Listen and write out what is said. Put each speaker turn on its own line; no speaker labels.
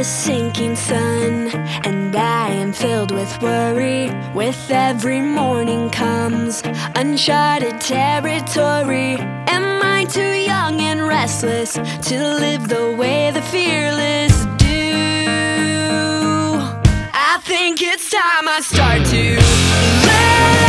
sinking sun, and I am filled with worry. With every morning comes uncharted territory. Am I too young and restless to live the way the fearless do? I think it's time I start to let